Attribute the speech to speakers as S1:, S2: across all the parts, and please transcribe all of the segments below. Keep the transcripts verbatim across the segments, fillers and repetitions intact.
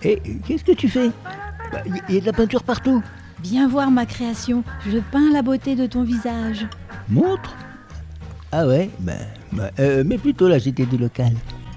S1: Et qu'est-ce que tu fais? Il y a de la peinture partout.
S2: Viens voir ma création, je peins la beauté de ton visage.
S1: Montre. Ah ouais, ben, ben euh, mais plutôt la J T du local.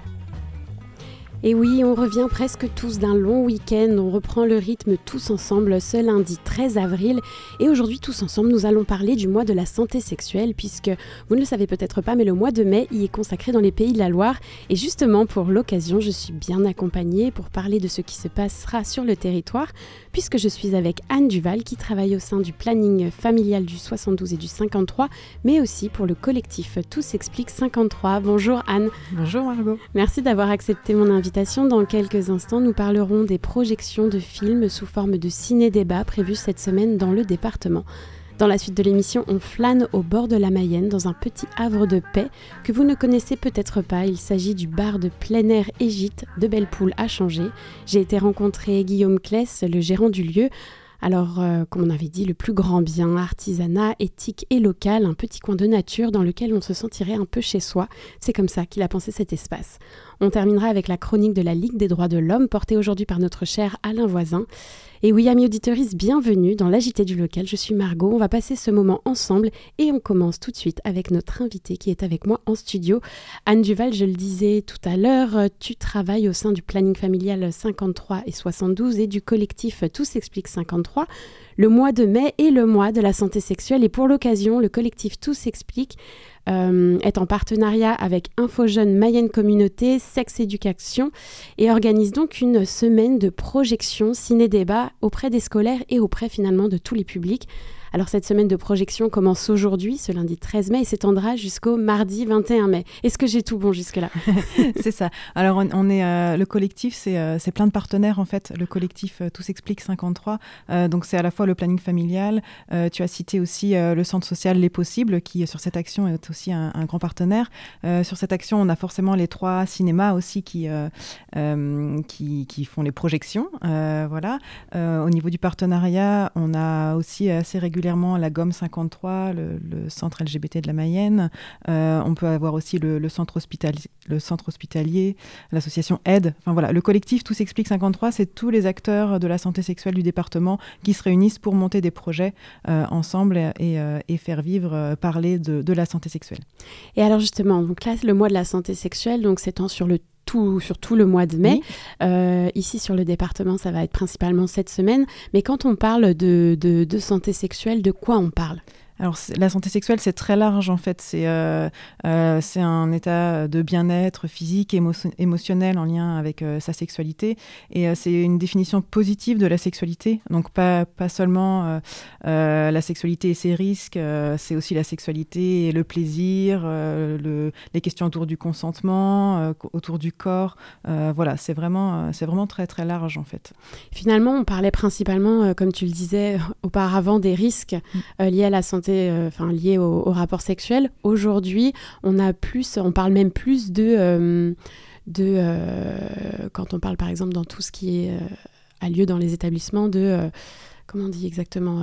S3: Et oui, on revient presque tous d'un long week-end, on reprend le rythme tous ensemble ce lundi treize avril. Et aujourd'hui, tous ensemble, nous allons parler du mois de la santé sexuelle, puisque vous ne le savez peut-être pas, mais le mois de mai y est consacré dans les Pays de la Loire. Et justement, pour l'occasion, je suis bien accompagnée pour parler de ce qui se passera sur le territoire, puisque je suis avec Anne Duval, qui travaille au sein du planning familial du soixante-douze et du cinquante-trois, mais aussi pour le collectif Tout s'explique cinquante-trois. Bonjour Anne.
S4: Bonjour Margot.
S3: Merci d'avoir accepté mon invitation. Dans quelques instants, nous parlerons des projections de films sous forme de ciné-débat prévues cette semaine dans le département. Dans la suite de l'émission, on flâne au bord de la Mayenne, dans un petit havre de paix que vous ne connaissez peut-être pas. Il s'agit du bar de plein air et gîte de Belle-Poule à Changé. J'ai été rencontrer Guillaume Kless, le gérant du lieu. Alors, euh, comme on avait dit, le plus grand bien, artisanat, éthique et local, un petit coin de nature dans lequel on se sentirait un peu chez soi. C'est comme ça qu'il a pensé cet espace. On terminera avec la chronique de la Ligue des droits de l'homme, portée aujourd'hui par notre cher Alain Voisin. Et oui, amis auditeuristes, bienvenue dans l'A J T du local. Je suis Margot, on va passer ce moment ensemble et on commence tout de suite avec notre invitée qui est avec moi en studio. Anne Duval, je le disais tout à l'heure, tu travailles au sein du planning familial cinquante-trois et soixante-douze et du collectif Tout s'explique cinquante-trois. Le mois de mai est le mois de la santé sexuelle et pour l'occasion, le collectif Tout s'explique Euh, est en partenariat avec InfoJeunes Mayenne Communauté, Sexe Éducation et organise donc une semaine de projection ciné-débat auprès des scolaires et auprès finalement de tous les publics. Alors cette semaine de projection commence aujourd'hui, ce lundi treize mai, et s'étendra jusqu'au mardi vingt et un mai. Est-ce que j'ai tout bon jusque-là?
S4: C'est ça. Alors on, on est euh, le collectif, c'est, euh, c'est plein de partenaires en fait. Le collectif euh, Tout s'explique cinquante-trois. Euh, donc c'est à la fois le planning familial. Euh, tu as cité aussi euh, le centre social Les Possibles qui sur cette action est aussi un, un grand partenaire. Euh, sur cette action, on a forcément les trois cinémas aussi qui euh, euh, qui, qui font les projections. Euh, voilà. Euh, au niveau du partenariat, on a aussi assez régulièrement la Gomme cinquante-trois, le, le centre L G B T de la Mayenne. Euh, on peut avoir aussi le, le, centre hospitalier, le centre hospitalier, l'association Aide. Enfin voilà, le collectif Tout s'explique cinquante-trois, c'est tous les acteurs de la santé sexuelle du département qui se réunissent pour monter des projets euh, ensemble et, et, euh, et faire vivre, euh, parler de, de la santé sexuelle.
S3: Et alors justement, donc là, le mois de la santé sexuelle, donc s'étend sur le Tout, sur tout le mois de mai. Oui. Euh, ici, sur le département, ça va être principalement cette semaine. Mais quand on parle de, de, de santé sexuelle, de quoi on parle ?
S4: Alors, la santé sexuelle, c'est très large, en fait. C'est, euh, euh, c'est un état de bien-être physique, émo- émotionnel en lien avec euh, sa sexualité. Et euh, c'est une définition positive de la sexualité. Donc, pas, pas seulement euh, euh, la sexualité et ses risques, euh, c'est aussi la sexualité et le plaisir, euh, le, les questions autour du consentement, euh, autour du corps. Euh, voilà, c'est vraiment, euh, c'est vraiment très, très large, en fait.
S3: Finalement, on parlait principalement, euh, comme tu le disais auparavant, des risques euh, liés à la santé enfin liées au, au rapport sexuel. Aujourd'hui, on a plus, on parle même plus de, euh, de euh, quand on parle par exemple dans tout ce qui est, euh, a lieu dans les établissements de, euh, comment on dit exactement, euh,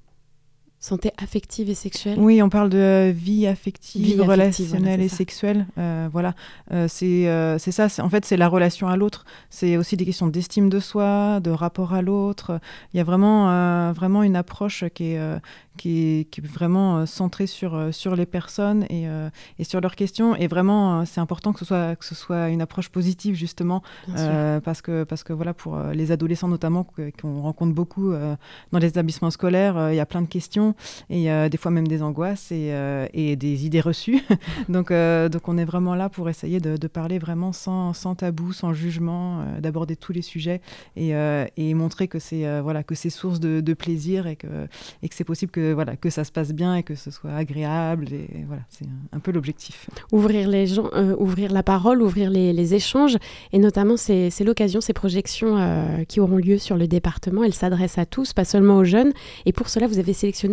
S3: santé affective et sexuelle.
S4: Oui, on parle de vie affective,
S3: vie affective
S4: relationnelle
S3: voilà,
S4: et sexuelle. Euh, voilà, euh, c'est, euh, c'est ça. C'est, en fait, c'est la relation à l'autre. C'est aussi des questions d'estime de soi, de rapport à l'autre. Il y a vraiment, euh, vraiment une approche qui est, euh, qui est, qui est vraiment euh, centrée sur, euh, sur les personnes et, euh, et sur leurs questions. Et vraiment, euh, c'est important que ce soit, que ce soit une approche positive, justement, euh, parce que, parce que voilà, pour euh, les adolescents notamment, que, qu'on rencontre beaucoup euh, dans les établissements scolaires, euh, il y a plein de questions. Et euh, des fois même des angoisses et, euh, et des idées reçues. donc, euh, donc on est vraiment là pour essayer de, de parler vraiment sans, sans tabou, sans jugement, euh, d'aborder tous les sujets et, euh, et montrer que c'est, euh, voilà, que c'est source de, de plaisir et que, et que c'est possible que, voilà, que ça se passe bien et que ce soit agréable. Et, et voilà, c'est un, un peu l'objectif.
S3: Ouvrir, les gens, euh, ouvrir la parole, ouvrir les, les échanges et notamment c'est, c'est l'occasion, ces projections euh, qui auront lieu sur le département, elles s'adressent à tous, pas seulement aux jeunes. Et pour cela, vous avez sélectionné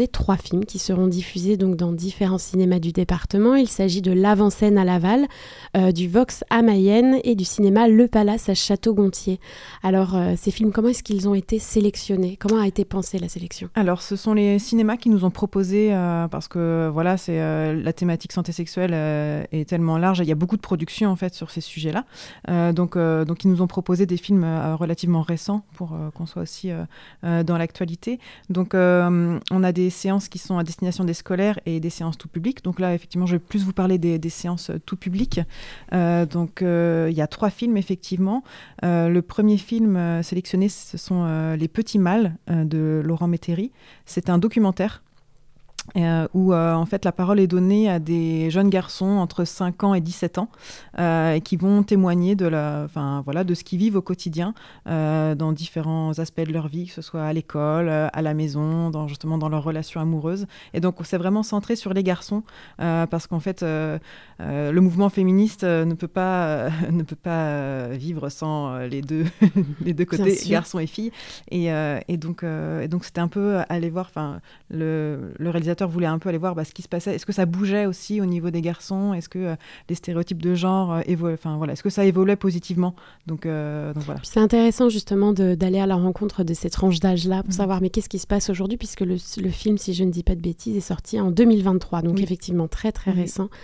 S3: sélectionné trois films qui seront diffusés donc dans différents cinémas du département. Il s'agit de l'Avant-Scène à Laval, euh, du Vox à Mayenne et du cinéma Le Palace à Château-Gontier. Alors, euh, ces films, comment est-ce qu'ils ont été sélectionnés ? Comment a été pensée la sélection ?
S4: Alors, ce sont les cinémas qui nous ont proposé, euh, parce que voilà, c'est, euh, la thématique santé sexuelle euh, est tellement large, il y a beaucoup de productions en fait sur ces sujets-là. Euh, donc, euh, donc, ils nous ont proposé des films euh, relativement récents pour euh, qu'on soit aussi euh, euh, dans l'actualité. Donc, euh, on a des séances qui sont à destination des scolaires et des séances tout public. Donc là, effectivement, je vais plus vous parler des, des séances tout public. Euh, donc, euh, il y a trois films, effectivement. Euh, le premier film euh, sélectionné, ce sont euh, Les Petits Mâles euh, de Laurent Métairie. C'est un documentaire Euh, où euh, en fait la parole est donnée à des jeunes garçons entre cinq ans et dix-sept ans euh, et qui vont témoigner de, la, voilà, de ce qu'ils vivent au quotidien euh, dans différents aspects de leur vie, que ce soit à l'école, euh, à la maison, dans, justement dans leurs relations amoureuses. Et donc c'est vraiment centré sur les garçons euh, parce qu'en fait euh, euh, le mouvement féministe euh, ne peut pas, euh, ne peut pas euh, vivre sans euh, les, deux les deux côtés, garçons et filles. Et, euh, et, donc, euh, et donc c'était un peu aller voir, le, le réalisateur voulait un peu aller voir bah, ce qui se passait. Est-ce que ça bougeait aussi au niveau des garçons ? Est-ce que euh, les stéréotypes de genre euh, évoluaient ? Enfin, voilà. Est-ce que ça évoluait positivement ? Donc, euh, donc voilà.
S3: Puis c'est intéressant justement de, d'aller à la rencontre de ces tranches d'âge-là pour mmh. savoir mais qu'est-ce qui se passe aujourd'hui, puisque le, le film, si je ne dis pas de bêtises, est sorti en deux mille vingt-trois, donc oui. effectivement très très oui. récent.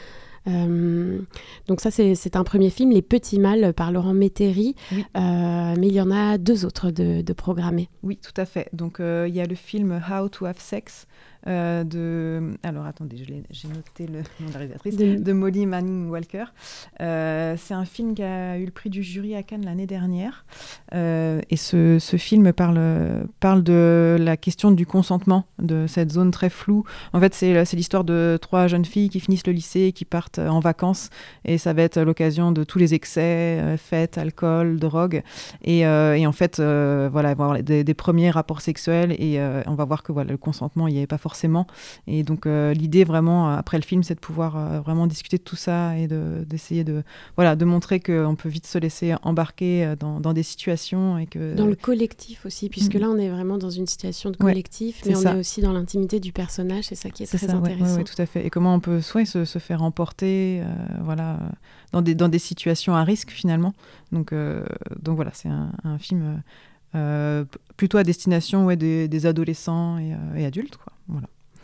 S3: Euh, donc ça c'est, c'est un premier film, Les Petits Mâles par Laurent Métairie, oui. euh, mais il y en a deux autres de, de programmés.
S4: Oui, tout à fait. Donc il euh, y a le film How to Have Sex euh, de... Alors attendez, je l'ai, j'ai noté le nom de la réalisatrice, de, de Molly Manning Walker. Euh, c'est un film qui a eu le prix du jury à Cannes l'année dernière. Euh, et ce, ce film parle, parle de la question du consentement, de cette zone très floue. En fait, c'est, c'est l'histoire de trois jeunes filles qui finissent le lycée et qui partent en vacances. Et ça va être l'occasion de tous les excès, euh, fêtes, alcool, drogue. Et, euh, et en fait, euh, voilà, avoir des, des premiers rapports sexuels. Et euh, on va voir que voilà, le consentement, il n'y avait pas forcément. Et donc, euh, l'idée vraiment, après le film, c'est de pouvoir euh, vraiment discuter de tout ça et de, d'essayer de, voilà, de montrer qu'on peut vite se laisser embarquer dans, dans des situations. Et que...
S3: Dans le collectif aussi, puisque mmh. là, on est vraiment dans une situation de collectif, ouais, mais on ça. est aussi dans l'intimité du personnage. C'est ça qui est, c'est très ça, intéressant.
S4: Ouais, ouais, ouais, tout à fait. Et comment on peut soit se, se faire emporter euh, voilà, dans, des, dans des situations à risque, finalement. Donc, euh, donc voilà, c'est un, un film euh, plutôt à destination ouais, des, des adolescents et, euh, et adultes, quoi. Voilà.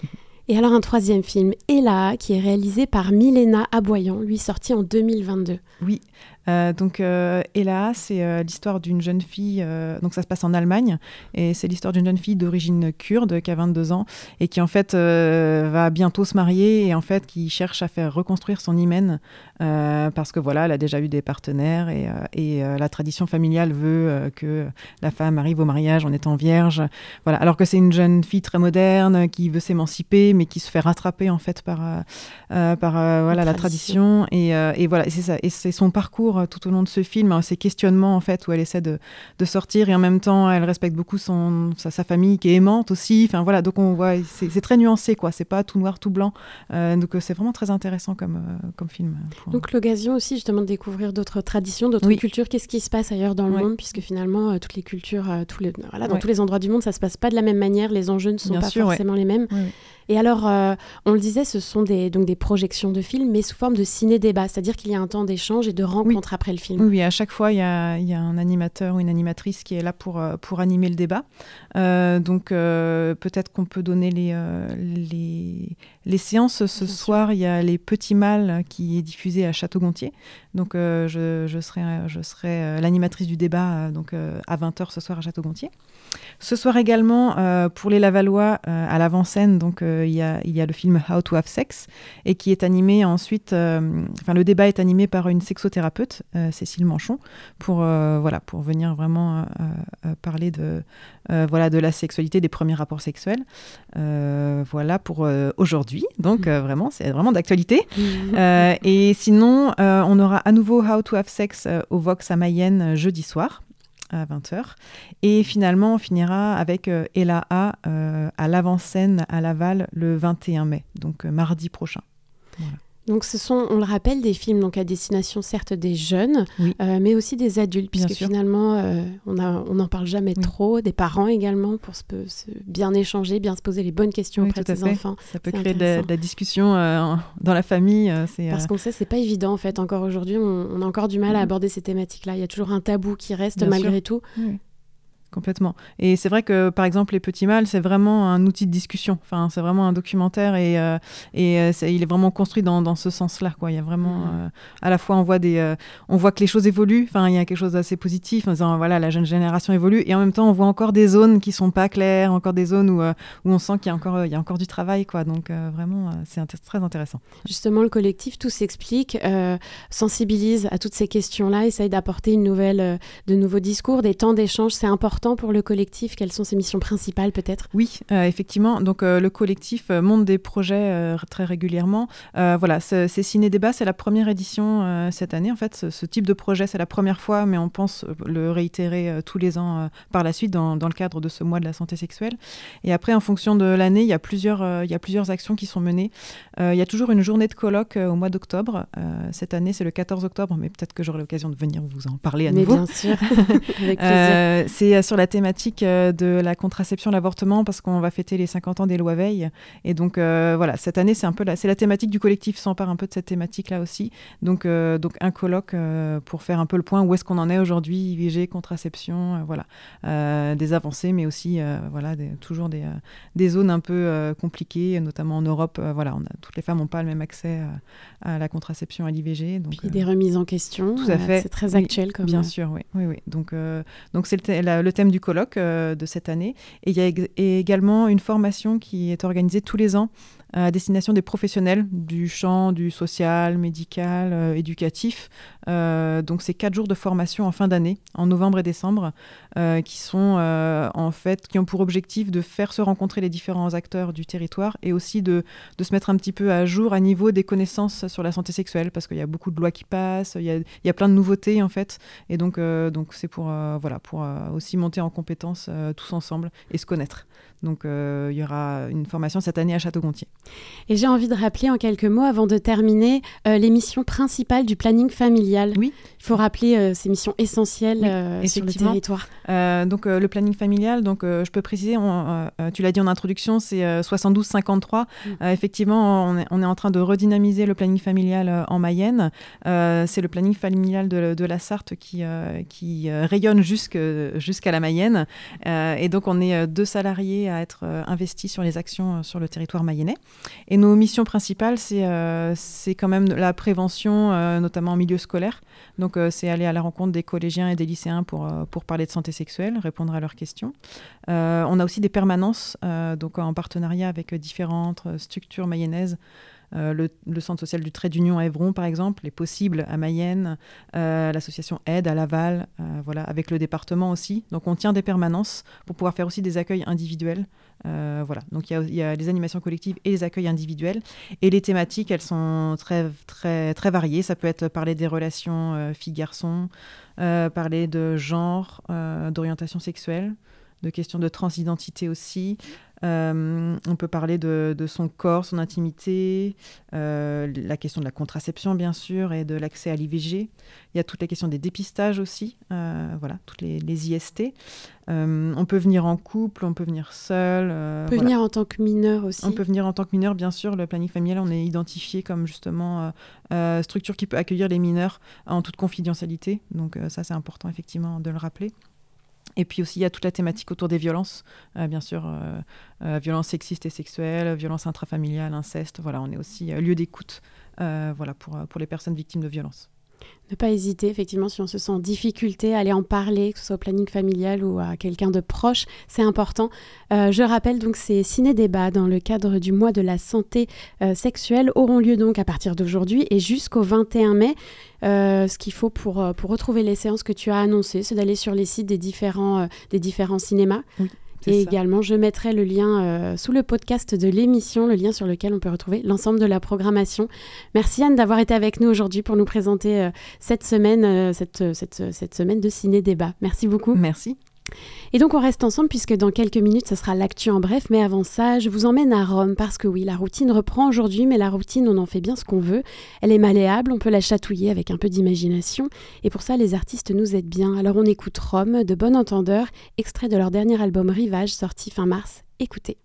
S3: Et alors un troisième film, Ella, qui est réalisé par Milena Aboyan, lui sorti en deux mille vingt-deux.
S4: Oui, euh, donc euh, Ella, c'est euh, l'histoire d'une jeune fille, euh, donc ça se passe en Allemagne, et c'est l'histoire d'une jeune fille d'origine kurde qui a vingt-deux ans et qui en fait euh, va bientôt se marier et en fait qui cherche à faire reconstruire son hymen euh, parce que voilà, elle a déjà eu des partenaires et, euh, et euh, la tradition familiale veut euh, que la femme arrive au mariage en étant vierge, voilà, alors que c'est une jeune fille très moderne qui veut s'émanciper mais qui se fait rattraper en fait par, euh, par euh, voilà, la tradition, la tradition et, euh, et voilà, et c'est ça, et c'est son parcours tout au long de ce film, hein, ces questionnements en fait où elle essaie de, de sortir et en même temps elle respecte beaucoup son, sa, sa famille qui est aimante aussi, enfin voilà, donc on voit, c'est, c'est très nuancé quoi, c'est pas tout noir tout blanc, euh, donc c'est vraiment très intéressant comme, euh, comme film. Pour...
S3: Donc l'occasion aussi justement de découvrir d'autres traditions, d'autres oui. cultures, qu'est-ce qui se passe ailleurs dans le ouais. monde, puisque finalement euh, toutes les cultures, euh, tous les, voilà, dans ouais. tous les endroits du monde ça se passe pas de la même manière, les enjeux ne sont Bien pas sûr, forcément ouais. les mêmes. Ouais. Et alors, euh, on le disait, ce sont des, donc des projections de films, mais sous forme de ciné-débat, c'est-à-dire qu'il y a un temps d'échange et de rencontre oui. après le film.
S4: Oui, oui, à chaque fois, il y a, il y a un animateur ou une animatrice qui est là pour, pour animer le débat. Euh, donc, euh, peut-être qu'on peut donner les, euh, les, les séances. Ce Bien soir, sûr. Il y a Les Petits Mâles qui est diffusé à Château-Gontier. Donc, euh, je, je serai, je serai l'animatrice du débat donc, euh, à vingt heures ce soir à Château-Gontier. Ce soir également, euh, pour les Lavallois, euh, à l'avant-scène, donc, euh, il, y a, il y a le film How to Have Sex, et qui est animé ensuite, euh, enfin le débat est animé par une sexothérapeute, euh, Cécile Manchon, pour, euh, voilà, pour venir vraiment euh, euh, parler de, euh, voilà, de la sexualité, des premiers rapports sexuels. Euh, voilà pour euh, aujourd'hui, donc euh, vraiment, c'est vraiment d'actualité. euh, et sinon, euh, on aura à nouveau How to Have Sex euh, au Vox à Mayenne euh, jeudi soir. À vingt heures. Et finalement, on finira avec euh, Ella A euh, à l'avant-scène à Laval le vingt et un mai, donc euh, mardi prochain. Voilà.
S3: Donc ce sont, on le rappelle, des films donc à destination certes des jeunes, oui. euh, mais aussi des adultes, bien puisque sûr. Finalement euh, on n'en parle jamais oui. trop, des parents également, pour se, se bien échanger, bien se poser les bonnes questions oui, auprès de ses enfants.
S4: Ça peut c'est créer de la, de la discussion euh, dans la famille. Euh, c'est,
S3: Parce euh... qu'on sait, c'est pas évident en fait, encore aujourd'hui, on, on a encore du mal mmh. à aborder ces thématiques-là. Il y a toujours un tabou qui reste bien malgré sûr. Tout.
S4: Oui. Complètement. Et c'est vrai que, par exemple, Les Petits Mâles, c'est vraiment un outil de discussion. Enfin, c'est vraiment un documentaire et, euh, et euh, c'est, il est vraiment construit dans, dans ce sens-là, quoi. Il y a vraiment... Mmh. Euh, à la fois, on voit, des, euh, on voit que les choses évoluent. Enfin, il y a quelque chose d'assez positif en disant, voilà, la jeune génération évolue. Et en même temps, on voit encore des zones qui ne sont pas claires, encore des zones où, euh, où on sent qu'il y a encore, il y a encore du travail, quoi. Donc, euh, vraiment, euh, c'est int- très intéressant.
S3: Justement, le collectif Tout s'explique, euh, sensibilise à toutes ces questions-là, essaye d'apporter une nouvelle, euh, de nouveaux discours, des temps d'échange. C'est important pour le collectif. Quelles sont ses missions principales peut-être ?
S4: Oui, euh, effectivement. Donc euh, le collectif euh, monte des projets euh, très régulièrement. Euh, voilà, c'est, c'est Ciné-Débat, c'est la première édition euh, cette année. En fait, ce, ce type de projet, c'est la première fois, mais on pense le réitérer euh, tous les ans euh, par la suite dans, dans le cadre de ce mois de la santé sexuelle. Et après, en fonction de l'année, il y a plusieurs, euh, il y a plusieurs actions qui sont menées. Euh, il y a toujours une journée de colloque euh, au mois d'octobre. Euh, cette année, c'est le quatorze octobre, mais peut-être que j'aurai l'occasion de venir vous en parler à
S3: mais
S4: nouveau.
S3: Bien sûr, avec plaisir.
S4: Euh, c'est sur la thématique de la contraception, l'avortement, parce qu'on va fêter les cinquante ans des lois Veil. Et donc, euh, voilà, cette année, c'est un peu la, c'est la thématique du collectif, s'empare un peu de cette thématique-là aussi. Donc, euh, donc un colloque euh, pour faire un peu le point, où est-ce qu'on en est aujourd'hui, I V G, contraception, euh, voilà. Euh, des avancées, mais aussi, euh, voilà, des, toujours des, euh, des zones un peu euh, compliquées, notamment en Europe. Euh, voilà, on a, toutes les femmes n'ont pas le même accès à, à la contraception, à l'I V G. Donc,
S3: puis euh, des remises en question.
S4: Tout à fait.
S3: Euh, c'est très actuel.
S4: Oui,
S3: comme
S4: bien
S3: euh...
S4: sûr, oui. oui, oui. Donc, euh, donc c'est le, th- la, le thème du colloque de cette année. Et il y a eg- également une formation qui est organisée tous les ans à destination des professionnels du champ, du social, médical, euh, éducatif. Euh, donc, c'est quatre jours de formation en fin d'année, en novembre et décembre, euh, qui sont euh, en fait, qui ont pour objectif de faire se rencontrer les différents acteurs du territoire et aussi de, de se mettre un petit peu à jour à niveau des connaissances sur la santé sexuelle, parce qu'il y a beaucoup de lois qui passent, il y a, il y a plein de nouveautés en fait, et donc, euh, donc c'est pour, euh, voilà, pour euh, aussi monter en compétences euh, tous ensemble et se connaître. Donc, euh, il y aura une formation cette année à Château-Gontier.
S3: Et j'ai envie de rappeler en quelques mots, avant de terminer, euh, les missions principales du planning familial.
S4: Oui.
S3: Il faut rappeler euh, ces missions essentielles
S4: oui,
S3: euh, sur le territoire.
S4: Euh, donc, euh, le planning familial, donc, euh, je peux préciser, on, euh, tu l'as dit en introduction, c'est euh, soixante-douze cinquante-trois. Mmh. Euh, effectivement, on est, on est en train de redynamiser le planning familial euh, en Mayenne. Euh, c'est le planning familial de, de la Sarthe qui, euh, qui euh, rayonne jusque, jusqu'à la Mayenne. Euh, et donc, on est euh, deux salariés à être euh, investis sur les actions euh, sur le territoire mayennais. Et nos missions principales, c'est, euh, c'est quand même la prévention, euh, notamment en milieu scolaire. Donc, euh, c'est aller à la rencontre des collégiens et des lycéens pour, euh, pour parler de santé sexuelle, répondre à leurs questions. Euh, on a aussi des permanences, euh, donc en partenariat avec différentes structures mayennaises. Euh, le, le centre social du Trait d'Union à Évron, par exemple, les possibles à Mayenne, euh, l'association Aide à Laval, euh, voilà, avec le département aussi. Donc, on tient des permanences pour pouvoir faire aussi des accueils individuels. Euh, voilà. Donc, il y a, il y a les animations collectives et les accueils individuels. Et les thématiques, elles sont très, très, très variées. Ça peut être parler des relations euh, filles-garçons, euh, parler de genre, euh, d'orientation sexuelle, de questions de transidentité aussi. Euh, on peut parler de, de son corps, son intimité, euh, la question de la contraception, bien sûr, et de l'accès à l'I V G. Il y a toutes les questions des dépistages aussi, euh, voilà, toutes les, les I S T. Euh, on peut venir en couple, on peut venir seul. Euh,
S3: on peut
S4: voilà.
S3: venir en tant que mineur aussi.
S4: On peut venir en tant que mineur, bien sûr. Le planning familial, on est identifié comme justement euh, euh, structure qui peut accueillir les mineurs en toute confidentialité. Donc euh, ça, c'est important, effectivement, de le rappeler. Et puis aussi, il y a toute la thématique autour des violences, euh, bien sûr, euh, euh, violences sexistes et sexuelles, violences intrafamiliales, inceste. Voilà, on est aussi euh, lieu d'écoute euh, voilà, pour, pour les personnes victimes de violences.
S3: Ne pas hésiter, effectivement, si on se sent en difficulté, à aller en parler, que ce soit au planning familial ou à quelqu'un de proche, c'est important. Euh, je rappelle donc ces ciné-débats dans le cadre du mois de la santé euh, sexuelle auront lieu donc à partir d'aujourd'hui et jusqu'au vingt et un mai. Euh, ce qu'il faut pour, pour retrouver les séances que tu as annoncées, c'est d'aller sur les sites des différents, euh, des différents cinémas.
S4: Oui.
S3: Et ça. Également, je mettrai le lien euh, sous le podcast de l'émission, le lien sur lequel on peut retrouver l'ensemble de la programmation. Merci Anne d'avoir été avec nous aujourd'hui pour nous présenter euh, cette semaine, euh, cette, cette, cette semaine de ciné-débat. Merci beaucoup.
S4: Merci.
S3: Et donc on reste ensemble puisque dans quelques minutes ce sera l'actu en bref, mais avant ça je vous emmène à Rome parce que oui, la routine reprend aujourd'hui, mais la routine on en fait bien ce qu'on veut, elle est malléable, on peut la chatouiller avec un peu d'imagination et pour ça les artistes nous aident bien. Alors on écoute Rome de Bon Entendeur, extrait de leur dernier album Rivage sorti fin mars, écoutez.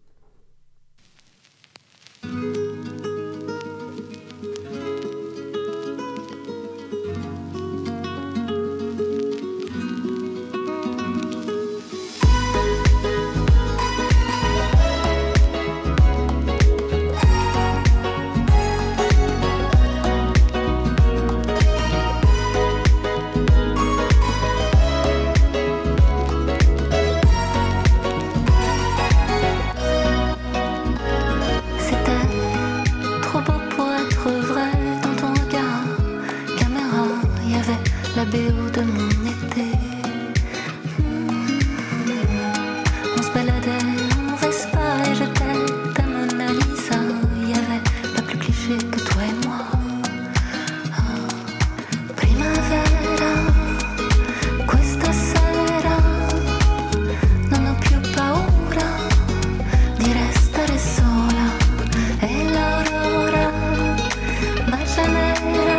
S5: B O de mon été. On se baladait en Vespa et j'étais ta Mona Lisa. Il y avait pas plus cliché que toi et moi. Oh. Primavera, questa sera non ho più paura di restare sola. E l'aurora bacia nera.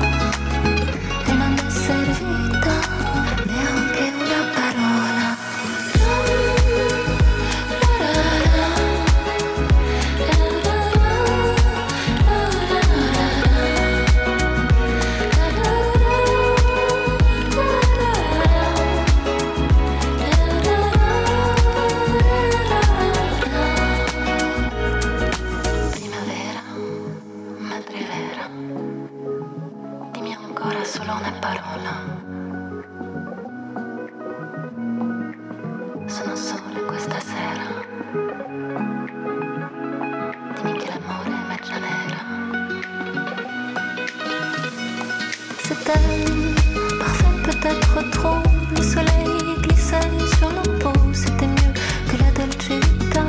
S5: Servita neanche una parola. Primavera, madre vera, dimmi ancora solo una parola. Sono sola questa sera. Dimmi che l'amore è magia nera. C'était parfait, peut-être trop. Le soleil glissait sur nos peaux. C'était mieux que la Dolce Vita.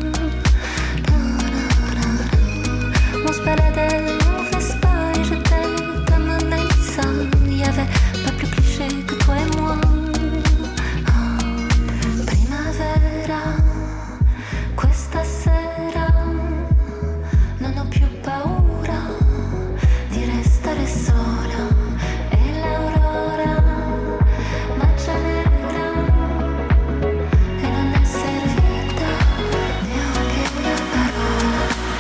S5: On se baladait en Vespa et j'étais ta Mona Lisa. Il y avait pas plus cliché que toi et moi. Questa sera non ho più paura di restare sola e l'aurora bacia nera e non è servita neanche una parola.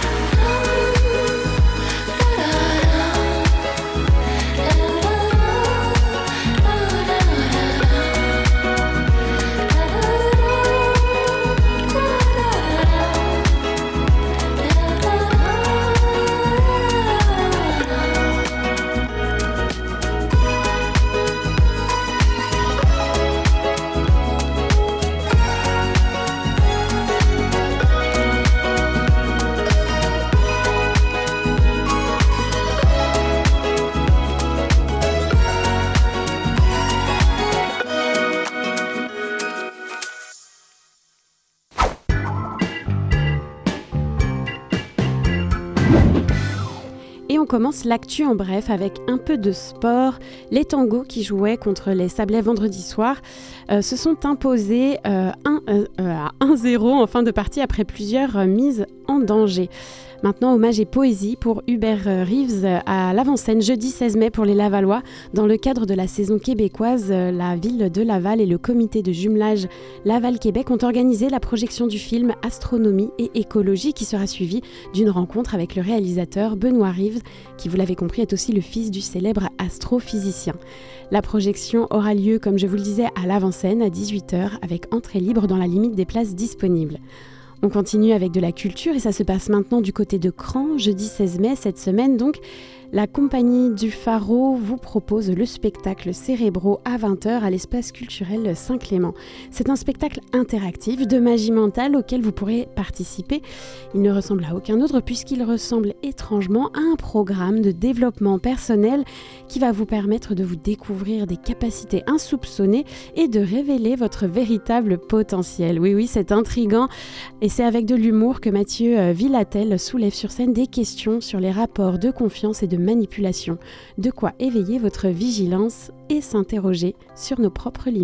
S3: Et on commence l'actu en bref avec un peu de sport. Les Tangos qui jouaient contre les Sablés vendredi soir euh, se sont imposés euh, un, euh, à un zéro en fin de partie après plusieurs euh, mises en danger. Maintenant, hommage et poésie pour Hubert Reeves à l'avant-scène jeudi seize mai pour les Lavallois. Dans le cadre de la saison québécoise, la ville de Laval et le comité de jumelage Laval-Québec ont organisé la projection du film Astronomie et écologie qui sera suivie d'une rencontre avec le réalisateur Benoît Reeves, qui, vous l'avez compris, est aussi le fils du célèbre astrophysicien. La projection aura lieu, comme je vous le disais, à l'avant-scène à dix-huit heures avec entrée libre dans la limite des places disponibles. On continue avec de la culture et ça se passe maintenant du côté de Cran, jeudi seize mai, cette semaine donc. La compagnie du Pharo vous propose le spectacle Cérébro à vingt heures à l'espace culturel Saint-Clément. C'est un spectacle interactif de magie mentale auquel vous pourrez participer. Il ne ressemble à aucun autre puisqu'il ressemble étrangement à un programme de développement personnel qui va vous permettre de vous découvrir des capacités insoupçonnées et de révéler votre véritable potentiel. Oui, oui, c'est intriguant et c'est avec de l'humour que Mathieu Villatel soulève sur scène des questions sur les rapports de confiance et de manipulation, de quoi éveiller votre vigilance et s'interroger sur nos propres limites.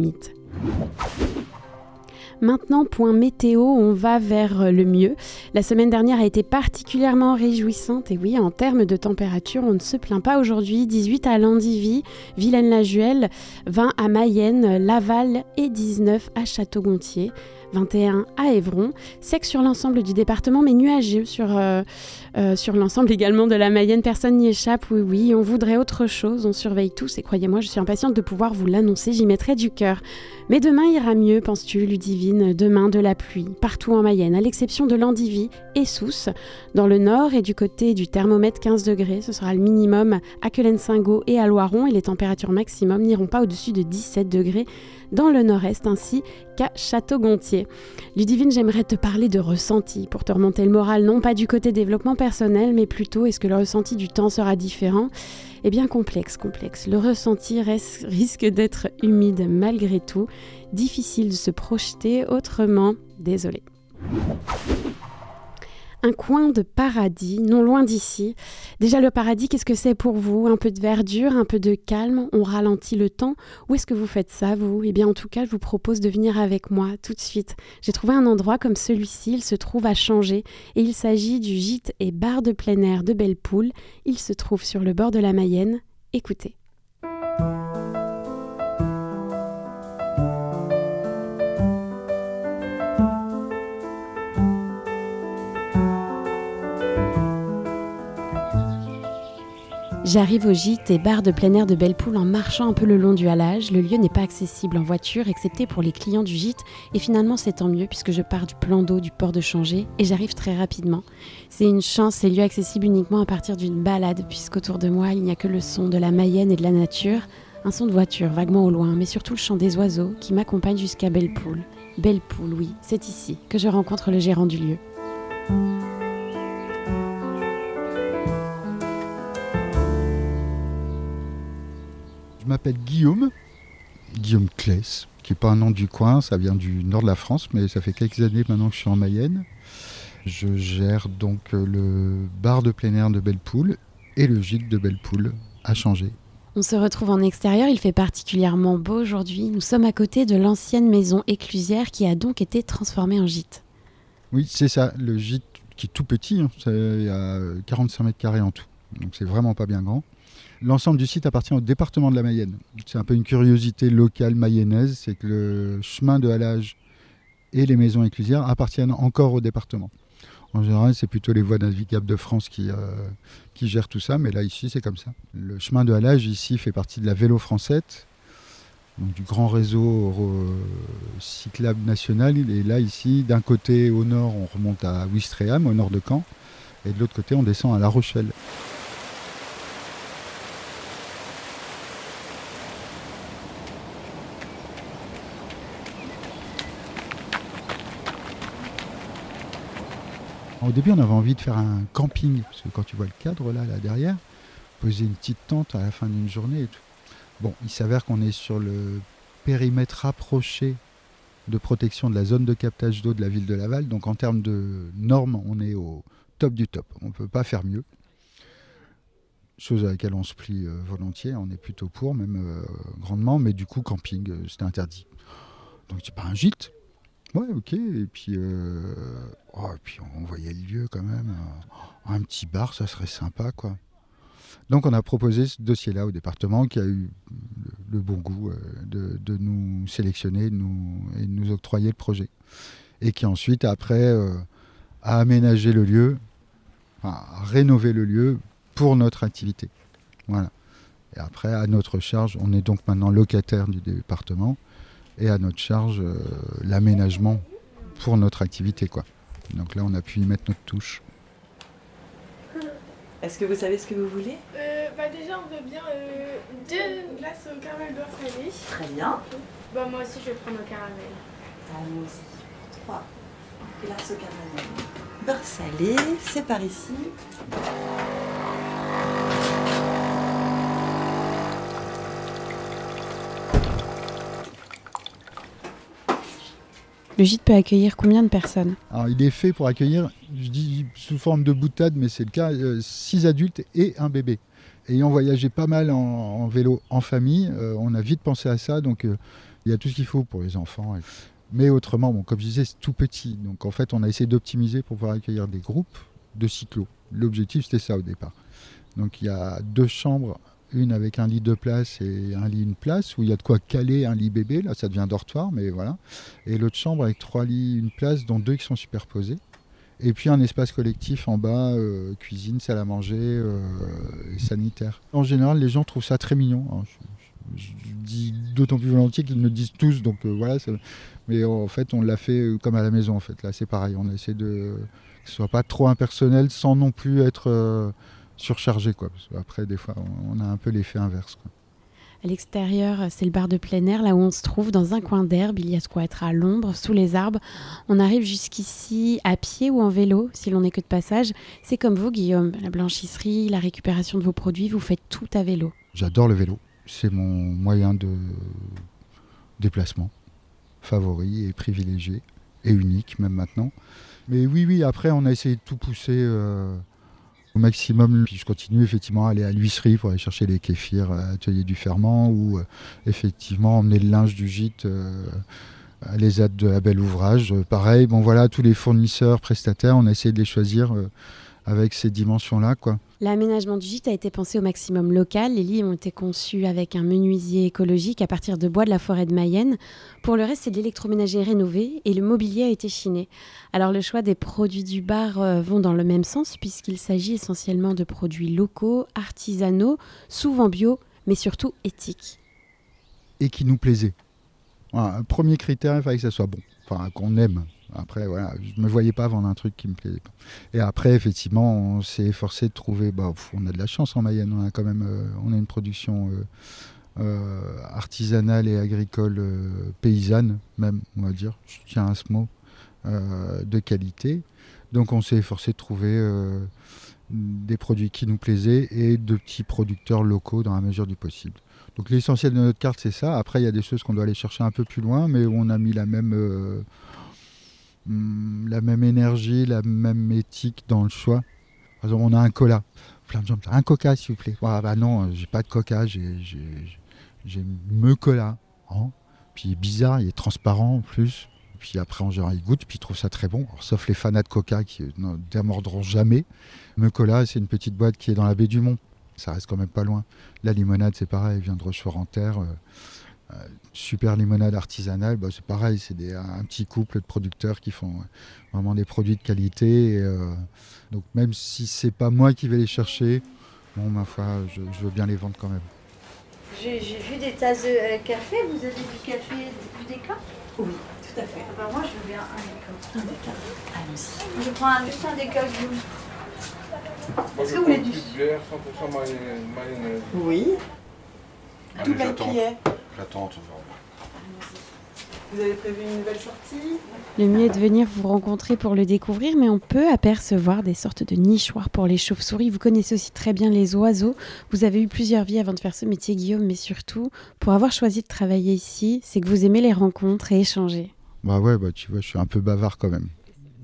S3: Maintenant, point météo, on va vers le mieux. La semaine dernière a été particulièrement réjouissante et oui, en termes de température, on ne se plaint pas aujourd'hui. dix-huit à Landivy, Vilaine-la-Juelle, vingt à Mayenne, Laval et dix-neuf à Château-Gontier. vingt et un à Évron, sec sur l'ensemble du département, mais nuageux sur, euh, euh, sur l'ensemble également de la Mayenne. Personne n'y échappe, oui, oui, on voudrait autre chose, on surveille tous, et croyez-moi, je suis impatiente de pouvoir vous l'annoncer, j'y mettrai du cœur. Mais demain ira mieux, penses-tu, Ludivine? Demain, de la pluie, partout en Mayenne, à l'exception de Landivy et Sousse. Dans le nord et du côté du thermomètre, quinze degrés, ce sera le minimum à Quelen-Singot et à Loiron, et les températures maximum n'iront pas au-dessus de dix-sept degrés dans le nord-est, ainsi qu'à Château-Gontier. Ludivine, j'aimerais te parler de ressenti, pour te remonter le moral, non pas du côté développement personnel, mais plutôt est-ce que le ressenti du temps sera différent ? Eh bien complexe, complexe. Le ressenti reste, risque d'être humide malgré tout, difficile de se projeter autrement, désolé. Un coin de paradis, non loin d'ici. Déjà le paradis, qu'est-ce que c'est pour vous ? Un peu de verdure, un peu de calme, on ralentit le temps. Où est-ce que vous faites ça, vous ? Eh bien en tout cas, je vous propose de venir avec moi tout de suite. J'ai trouvé un endroit comme celui-ci, il se trouve à Changé et il s'agit du gîte et bar de plein air de Belle-Poule. Il se trouve sur le bord de la Mayenne. Écoutez. J'arrive au gîte et bar de plein air de Belle-Poule en marchant un peu le long du halage. Le lieu n'est pas accessible en voiture, excepté pour les clients du gîte. Et finalement, c'est tant mieux puisque je pars du plan d'eau du port de Changé et j'arrive très rapidement. C'est une chance, ces lieux accessibles uniquement à partir d'une balade, puisqu'autour de moi, il n'y a que le son de la Mayenne et de la nature. Un son de voiture vaguement au loin, mais surtout le chant des oiseaux qui m'accompagne jusqu'à Belle-Poule. Belle-Poule, oui, c'est ici que je rencontre le gérant du lieu.
S6: Je m'appelle Guillaume, Guillaume Claes, qui n'est pas un nom du coin, ça vient du nord de la France, mais ça fait quelques années maintenant que je suis en Mayenne. Je gère donc le bar de plein air de Belle-Poule et le gîte de Belle-Poule à Changé.
S3: On se retrouve en extérieur, il fait particulièrement beau aujourd'hui. Nous sommes à côté de l'ancienne maison éclusière qui a donc été transformée en gîte.
S6: Oui, c'est ça, le gîte qui est tout petit, hein, il y a quarante-cinq mètres carrés en tout, donc c'est vraiment pas bien grand. L'ensemble du site appartient au département de la Mayenne. C'est un peu une curiosité locale mayonnaise, c'est que le chemin de halage et les maisons éclusières appartiennent encore au département. En général, c'est plutôt les voies navigables de France qui, euh, qui gèrent tout ça, mais là, ici, c'est comme ça. Le chemin de halage, ici, fait partie de la Vélo Française, donc du grand réseau euh, cyclable national. Et là, ici, d'un côté, au nord, on remonte à Ouistreham, au nord de Caen, et de l'autre côté, on descend à La Rochelle. Au début, on avait envie de faire un camping, parce que quand tu vois le cadre là, là derrière, poser une petite tente à la fin d'une journée et tout. Bon, il s'avère qu'on est sur le périmètre rapproché de protection de la zone de captage d'eau de la ville de Laval, donc en termes de normes, on est au top du top. On ne peut pas faire mieux. Chose à laquelle on se plie euh, volontiers, on est plutôt pour, même euh, grandement, mais du coup, camping, euh, c'était interdit. Donc c'est pas un gîte. Ouais, ok, et puis, euh... oh, et puis on voyait le lieu quand même. Un petit bar, ça serait sympa, quoi. Donc on a proposé ce dossier-là au département qui a eu le, le bon goût euh, de, de nous sélectionner de nous, et de nous octroyer le projet. Et qui ensuite, après, euh, a aménagé le lieu, enfin, a rénové le lieu pour notre activité. Voilà. Et après, à notre charge, on est donc maintenant locataire du département. Et à notre charge, euh, l'aménagement pour notre activité, quoi. Donc là, on a pu y mettre notre touche.
S7: Est-ce que vous savez ce que vous voulez ?
S8: euh, bah Déjà, on veut bien euh, deux glaces au caramel beurre salé.
S7: Très bien.
S8: Bah, moi aussi, je vais prendre au caramel.
S7: Ah, moi aussi. Trois glaces au caramel beurre salé, c'est par ici.
S3: Le gîte peut accueillir combien de personnes ?
S6: Alors, il est fait pour accueillir, je dis sous forme de boutade, mais c'est le cas, euh, six adultes et un bébé. Ayant voyagé pas mal en, en vélo en famille, euh, on a vite pensé à ça. Donc, euh, Il y a tout ce qu'il faut pour les enfants. Mais autrement, bon, comme je disais, c'est tout petit. Donc en fait, on a essayé d'optimiser pour pouvoir accueillir des groupes de cyclos. L'objectif, c'était ça au départ. Donc il y a deux chambres, une avec un lit de place et un lit une place, où il y a de quoi caler un lit bébé, là ça devient dortoir, mais voilà. Et l'autre chambre avec trois lits, une place, dont deux qui sont superposés. Et puis un espace collectif en bas, euh, cuisine, salle à manger, euh, et sanitaire. En général, les gens trouvent ça très mignon. Hein. Je, je, je dis d'autant plus volontiers qu'ils me le disent tous, donc euh, voilà. C'est... Mais en fait, on l'a fait comme à la maison, en fait. Là, c'est pareil, on essaie de... que ce soit pas trop impersonnel, sans non plus être... Euh, surchargé, quoi. Parce qu'après, des fois, on a un peu l'effet inverse, quoi.
S3: À l'extérieur, c'est le bar de plein air, là où on se trouve, dans un coin d'herbe. Il y a de quoi être à l'ombre, sous les arbres. On arrive jusqu'ici à pied ou en vélo, si l'on n'est que de passage. C'est comme vous, Guillaume, la blanchisserie, la récupération de vos produits, vous faites tout à vélo.
S6: J'adore le vélo. C'est mon moyen de déplacement favori et privilégié, et unique, même maintenant. Mais oui, oui, après, on a essayé de tout pousser... Euh... au maximum. Puis je continue effectivement à aller à l'huisserie pour aller chercher les kéfirs à l'atelier du ferment ou euh, effectivement emmener le linge du gîte euh, à l'ESAT de la Belle Ouvrage. Euh, pareil, bon voilà, tous les fournisseurs, prestataires, on a essayé de les choisir euh, avec ces dimensions-là, quoi.
S3: L'aménagement du gîte a été pensé au maximum local. Les lits ont été conçus avec un menuisier écologique à partir de bois de la forêt de Mayenne. Pour le reste, c'est de l'électroménager rénové et le mobilier a été chiné. Alors le choix des produits du bar euh, vont dans le même sens puisqu'il s'agit essentiellement de produits locaux, artisanaux, souvent bio, mais surtout éthiques.
S6: Et qui nous plaisaient. Voilà, un premier critère, il fallait que ça soit bon, enfin qu'on aime. Après, voilà, je ne me voyais pas vendre un truc qui me plaisait pas. Et après, effectivement, on s'est efforcé de trouver... Bah, pff, on a de la chance en Mayenne, on a quand même euh, on a une production euh, euh, artisanale et agricole euh, paysanne, même, on va dire, je tiens à ce mot, euh, de qualité. Donc on s'est efforcé de trouver euh, des produits qui nous plaisaient et de petits producteurs locaux dans la mesure du possible. Donc l'essentiel de notre carte, c'est ça. Après, il y a des choses qu'on doit aller chercher un peu plus loin, mais où on a mis la même... Euh, la même énergie, la même éthique dans le choix. Par exemple, on a un cola. Plein de gens me disent, un coca s'il vous plaît. Ah, bah non, j'ai pas de coca, j'ai, j'ai, j'ai me cola. Hein. Puis il est bizarre, il est transparent en plus. Puis après, en général, ils goûtent, puis ils trouvent ça très bon. Alors, sauf les fanats de coca qui ne démordront jamais. Me cola, c'est une petite boîte qui est dans la baie du Mont. Ça reste quand même pas loin. La limonade, c'est pareil, elle vient de Rochefort-en-Terre. Euh, Euh, super limonade artisanale, bah, c'est pareil, c'est des, un petit couple de producteurs qui font vraiment des produits de qualité. Et, euh, donc même si c'est pas moi qui vais les chercher, bon, ma foi, je, je veux bien les vendre quand même.
S7: J'ai, j'ai vu des tasses de euh, café. Vous avez du café, du déca? Oui, tout à fait. Alors moi, je veux bien un déca. Un déca. Allons-y. Je prends un, juste un déca. Est-ce que vous voulez du
S9: cent pour cent mayonnaise?
S7: Oui.
S9: Allez,
S7: Tout belle
S9: j'attends.
S7: qui est.
S9: J'attends.
S7: Vous avez prévu une nouvelle sortie?
S3: Le mieux est de venir vous rencontrer pour le découvrir, mais on peut apercevoir des sortes de nichoirs pour les chauves-souris. Vous connaissez aussi très bien les oiseaux. Vous avez eu plusieurs vies avant de faire ce métier, Guillaume, mais surtout, pour avoir choisi de travailler ici, c'est que vous aimez les rencontres et échanger.
S6: Bah ouais, bah tu vois, je suis un peu bavard quand même.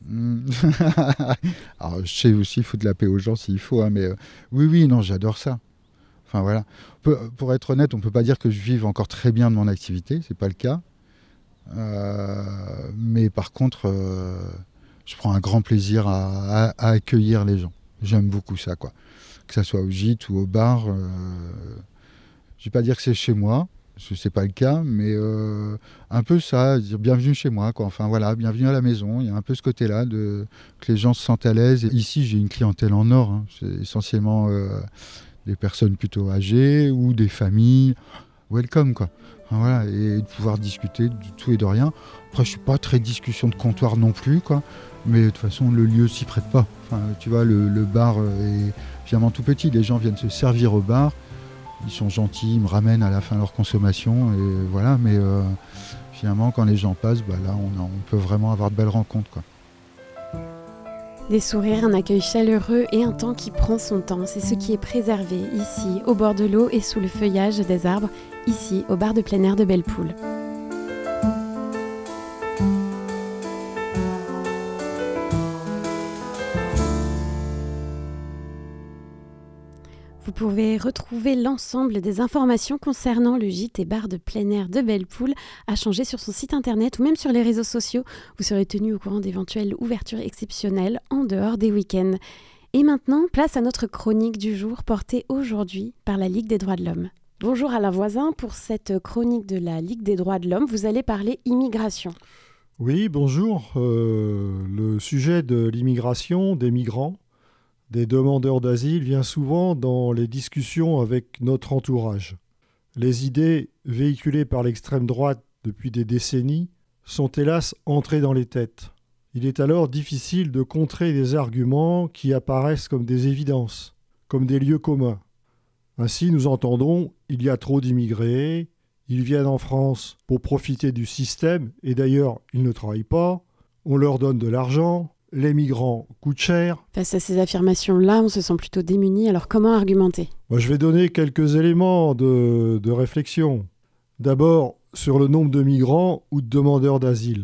S6: Alors je sais aussi, il faut de la paix aux gens s'il faut, hein, mais euh, oui, oui, non, j'adore ça. Enfin voilà. Pour être honnête, on ne peut pas dire que je vive encore très bien de mon activité, c'est pas le cas. Euh, mais par contre, euh, je prends un grand plaisir à, à, à accueillir les gens. J'aime beaucoup ça, quoi. Que ça soit au gîte ou au bar. Euh, je vais pas dire que c'est chez moi, ce n'est pas le cas, mais euh, un peu ça, dire bienvenue chez moi, quoi. Enfin voilà, bienvenue à la maison. Il y a un peu ce côté-là, de, que les gens se sentent à l'aise. Et ici, j'ai une clientèle en or. Hein. C'est essentiellement euh, des personnes plutôt âgées ou des familles. Welcome, quoi. Enfin, voilà, et de pouvoir discuter de tout et de rien. Après, je suis pas très discussion de comptoir non plus, quoi. Mais de toute façon, le lieu s'y prête pas. Enfin, tu vois, le, le bar est finalement tout petit. Les gens viennent se servir au bar. Ils sont gentils, ils me ramènent à la fin leur consommation. Et voilà, mais euh, finalement, quand les gens passent, bah là, on, a, on peut vraiment avoir de belles rencontres, quoi.
S3: Des sourires, un accueil chaleureux et un temps qui prend son temps. C'est ce qui est préservé ici, au bord de l'eau et sous le feuillage des arbres, ici, au bar de plein air de Belle-Poule. Vous pouvez retrouver l'ensemble des informations concernant le gîte et bar de plein air de Belle-Poule à changer sur son site internet ou même sur les réseaux sociaux. Vous serez tenu au courant d'éventuelles ouvertures exceptionnelles en dehors des week-ends. Et maintenant, place à notre chronique du jour portée aujourd'hui par la Ligue des droits de l'homme. Bonjour Alain Voisin, pour cette chronique de la Ligue des droits de l'homme, vous allez parler immigration.
S10: Oui, bonjour. Euh, le sujet de l'immigration, des migrants, des demandeurs d'asile vient souvent dans les discussions avec notre entourage. Les idées véhiculées par l'extrême droite depuis des décennies sont hélas entrées dans les têtes. Il est alors difficile de contrer des arguments qui apparaissent comme des évidences, comme des lieux communs. Ainsi, nous entendons « il y a trop d'immigrés », ils viennent en France pour profiter du système, et d'ailleurs, ils ne travaillent pas, on leur donne de l'argent, les migrants coûtent cher.
S3: Face à ces affirmations-là, on se sent plutôt démuni, alors comment argumenter ?
S10: Moi, je vais donner quelques éléments de, de réflexion. D'abord, sur le nombre de migrants ou de demandeurs d'asile.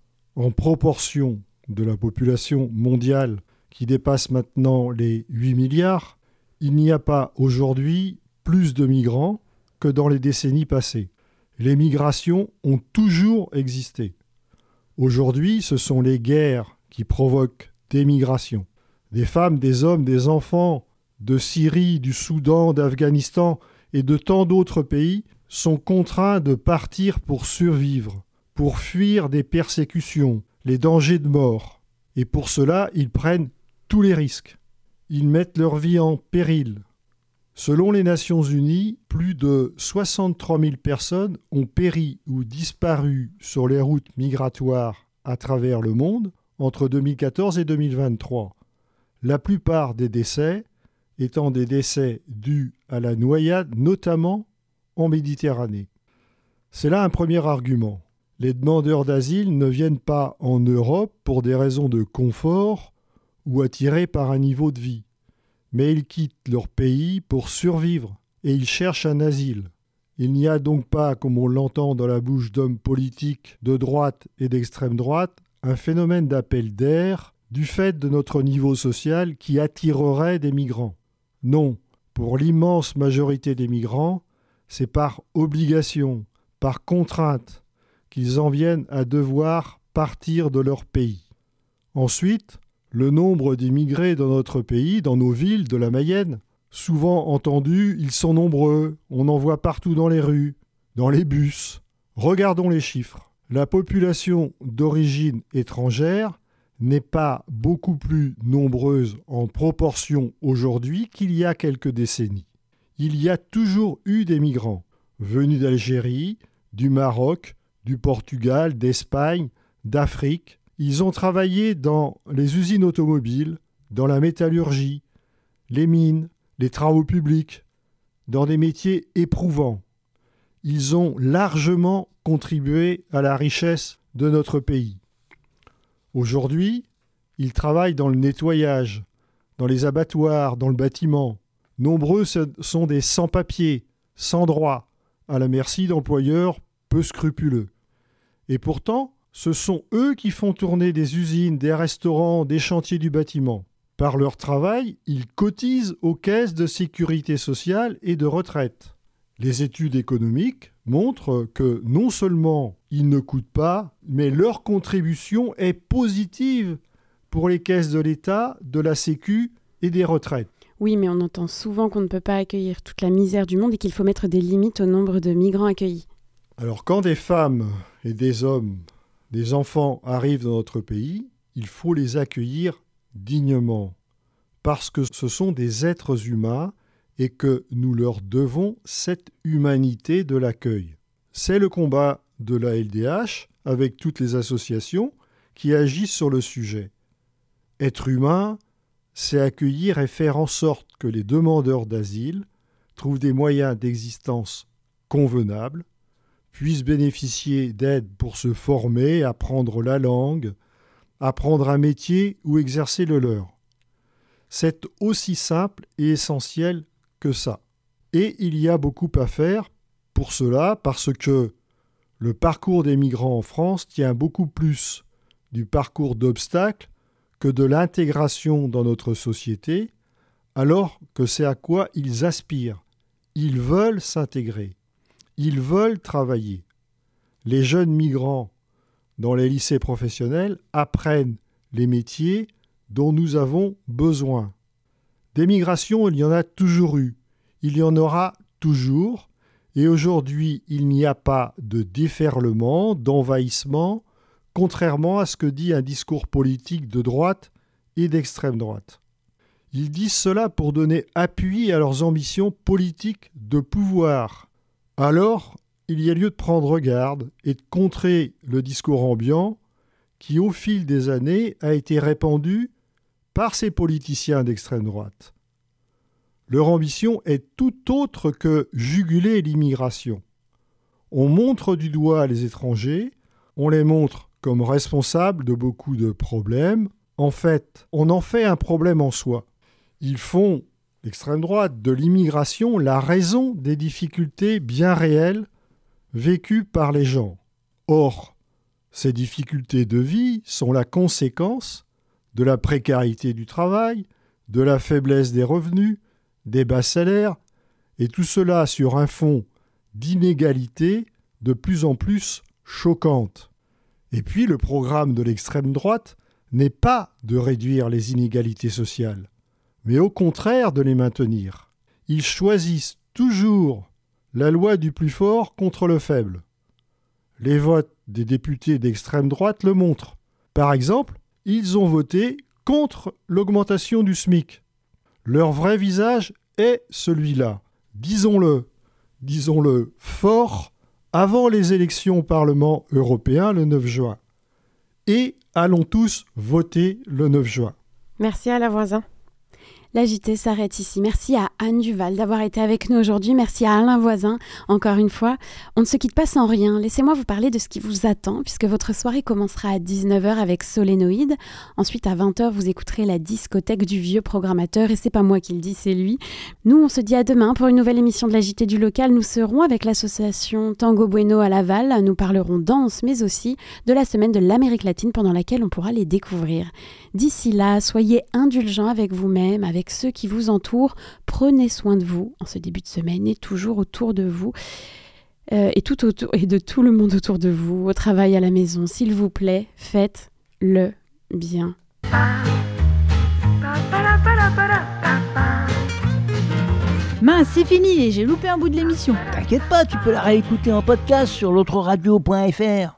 S10: En proportion de la population mondiale qui dépasse maintenant les huit milliards, il n'y a pas aujourd'hui plus de migrants que dans les décennies passées. Les migrations ont toujours existé. Aujourd'hui, ce sont les guerres qui provoquent des migrations. Des femmes, des hommes, des enfants de Syrie, du Soudan, d'Afghanistan et de tant d'autres pays sont contraints de partir pour survivre, pour fuir des persécutions, les dangers de mort. Et pour cela, ils prennent tous les risques. Ils mettent leur vie en péril. Selon les Nations Unies, plus de soixante-trois mille personnes ont péri ou disparu sur les routes migratoires à travers le monde entre deux mille quatorze et deux mille vingt-trois. La plupart des décès étant des décès dus à la noyade, notamment en Méditerranée. C'est là un premier argument. Les demandeurs d'asile ne viennent pas en Europe pour des raisons de confort ou attirés par un niveau de vie, mais ils quittent leur pays pour survivre et ils cherchent un asile. Il n'y a donc pas, comme on l'entend dans la bouche d'hommes politiques de droite et d'extrême droite, un phénomène d'appel d'air du fait de notre niveau social qui attirerait des migrants. Non, pour l'immense majorité des migrants, c'est par obligation, par contrainte, qu'ils en viennent à devoir partir de leur pays. Ensuite, le nombre d'immigrés dans notre pays, dans nos villes de la Mayenne, souvent entendu, ils sont nombreux, on en voit partout dans les rues, dans les bus. Regardons les chiffres. La population d'origine étrangère n'est pas beaucoup plus nombreuse en proportion aujourd'hui qu'il y a quelques décennies. Il y a toujours eu des migrants venus d'Algérie, du Maroc, du Portugal, d'Espagne, d'Afrique. Ils ont travaillé dans les usines automobiles, dans la métallurgie, les mines, les travaux publics, dans des métiers éprouvants. Ils ont largement contribué à la richesse de notre pays. Aujourd'hui, ils travaillent dans le nettoyage, dans les abattoirs, dans le bâtiment. Nombreux sont des sans-papiers, sans droit, à la merci d'employeurs peu scrupuleux. Et pourtant, ce sont eux qui font tourner des usines, des restaurants, des chantiers du bâtiment. Par leur travail, ils cotisent aux caisses de sécurité sociale et de retraite. Les études économiques montrent que non seulement ils ne coûtent pas, mais leur contribution est positive pour les caisses de l'État, de la Sécu et des retraites.
S3: Oui, mais on entend souvent qu'on ne peut pas accueillir toute la misère du monde et qu'il faut mettre des limites au nombre de migrants accueillis.
S10: Alors quand des femmes et des hommes, des enfants arrivent dans notre pays, il faut les accueillir dignement, parce que ce sont des êtres humains et que nous leur devons cette humanité de l'accueil. C'est le combat de la L D H avec toutes les associations qui agissent sur le sujet. Être humain, c'est accueillir et faire en sorte que les demandeurs d'asile trouvent des moyens d'existence convenables, puissent bénéficier d'aide pour se former, apprendre la langue, apprendre un métier ou exercer le leur. C'est aussi simple et essentiel que ça. Et il y a beaucoup à faire pour cela parce que le parcours des migrants en France tient beaucoup plus du parcours d'obstacles que de l'intégration dans notre société alors que c'est à quoi ils aspirent. Ils veulent s'intégrer. Ils veulent travailler. Les jeunes migrants dans les lycées professionnels apprennent les métiers dont nous avons besoin. Des migrations, il y en a toujours eu. Il y en aura toujours. Et aujourd'hui, il n'y a pas de déferlement, d'envahissement, contrairement à ce que dit un discours politique de droite et d'extrême droite. Ils disent cela pour donner appui à leurs ambitions politiques de pouvoir. Alors, il y a lieu de prendre garde et de contrer le discours ambiant qui, au fil des années, a été répandu par ces politiciens d'extrême droite. Leur ambition est tout autre que juguler l'immigration. On montre du doigt les étrangers, on les montre comme responsables de beaucoup de problèmes. En fait, on en fait un problème en soi. Ils font, l'extrême droite, de l'immigration la raison des difficultés bien réelles vécues par les gens. Or, ces difficultés de vie sont la conséquence de la précarité du travail, de la faiblesse des revenus, des bas salaires, et tout cela sur un fond d'inégalités de plus en plus choquantes. Et puis le programme de l'extrême droite n'est pas de réduire les inégalités sociales, mais au contraire de les maintenir. Ils choisissent toujours la loi du plus fort contre le faible. Les votes des députés d'extrême droite le montrent. Par exemple, ils ont voté contre l'augmentation du SMIC. Leur vrai visage est celui-là. Disons-le, disons-le fort, avant les élections au Parlement européen le neuf juin. Et allons tous voter le neuf juin.
S3: Merci Alain Voisin. La J T s'arrête ici. Merci à Anne Duval d'avoir été avec nous aujourd'hui. Merci à Alain Voisin, encore une fois. On ne se quitte pas sans rien. Laissez-moi vous parler de ce qui vous attend, puisque votre soirée commencera à dix-neuf heures avec Solénoïde. Ensuite, à vingt heures, vous écouterez la discothèque du vieux programmateur. Et c'est pas moi qui le dis, c'est lui. Nous, on se dit à demain pour une nouvelle émission de la J T du local. Nous serons avec l'association Tango Bueno à Laval. Nous parlerons danse, mais aussi de la semaine de l'Amérique latine pendant laquelle on pourra les découvrir. D'ici là, soyez indulgents avec vous-même, avec ceux qui vous entourent. Prenez soin de vous en ce début de semaine et toujours autour de vous euh, et, tout autour, et de tout le monde autour de vous, au travail, à la maison. S'il vous plaît, faites-le bien.
S2: Mince, c'est fini et j'ai loupé un bout de l'émission.
S1: T'inquiète pas, tu peux la réécouter en podcast sur l'autre radio point f r.